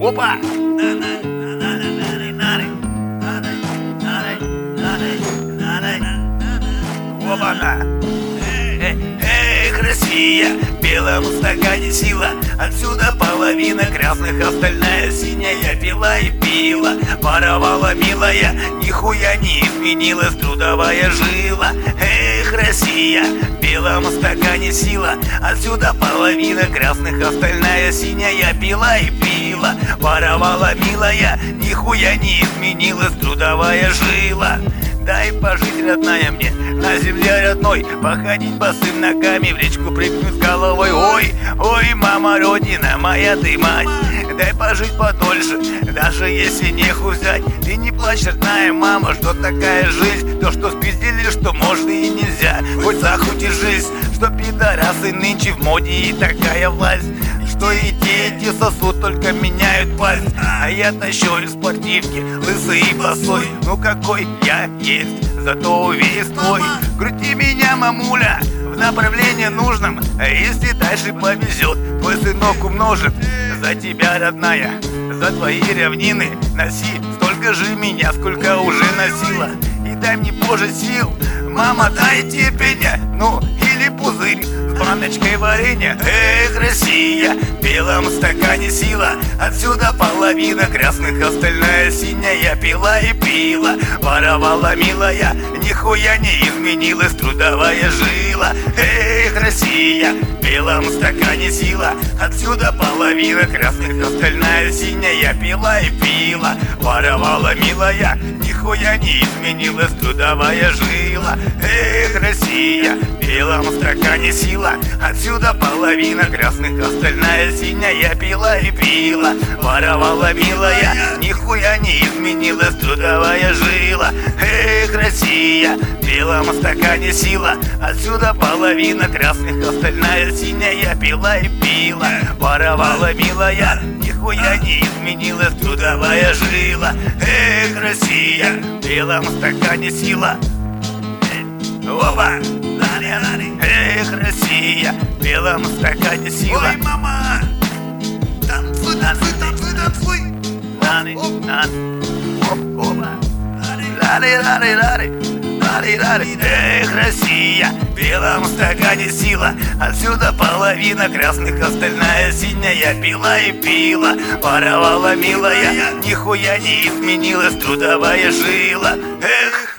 Опа! Опа-на! Эх, Россия, в белом стакане сила. Отсюда половина красных, остальная синяя. Пила и пила, воровала милая. Нихуя не изменилась трудовая жила. Эх, Россия, в белом стакане сила. Отсюда половина красных, остальная синяя. Пила и пила, воровала милая. Нихуя не изменилась трудовая жила. Дай пожить, родная, мне на земле родной, походить босым ногами, в речку прыгнуть с головой. Ой, ой, мама родина, моя ты мать, дай пожить подольше, даже если неху взять. Ты не плачь, родная мама, что такая жизнь, то, что спиздили, что можно и нельзя. Хоть захуй жизнь, что пидорасы нынче в моде и такая власть, что и те, эти сосуд, только меняют пальцы. А я тащу в спортивке, лысый и босой. Ну какой я есть, зато увесь твой. Крути меня, мамуля, в направлении нужном. А если дальше повезет, твой сынок умножит. За тебя, родная, за твои равнины. Носи столько же меня, сколько уже носила. И дай мне, Боже, сил, мама, дай терпения. Ну, или пузырь с баночкой варенья. Эх, Россия, в белом стакане сила. Отсюда половина красных, остальная синяя. Пила и пила, воровала милая. Нихуя не изменилась трудовая жила. Эх, Россия, в белом стакане сила. Отсюда половина красных, остальная синяя. Пила и пила, воровала милая. Нихуя не изменилась трудовая жила. Эх, Россия, в белом стакане сила. Отсюда половина красных, остальная синяя. Пила и пила, воровала милая. Нихуя не изменилась трудовая жила. Эх, Россия, в белом стакане сила. Отсюда половина красных, остальная синяя. Пила и пила, воровала милая. Нихуя не изменилась трудовая жила. Эх, Россия, в белом стакане сила. Опа! Эх, Россия, в белом стакане сила. Ой, мама! Танцуй, танцуй, танцуй, танцуй! Эх, Россия, в белом стакане сила. Отсюда половина красных, остальная синяя. Пила и пила, воровала милая. Нихуя не изменилась трудовая жила. Эх,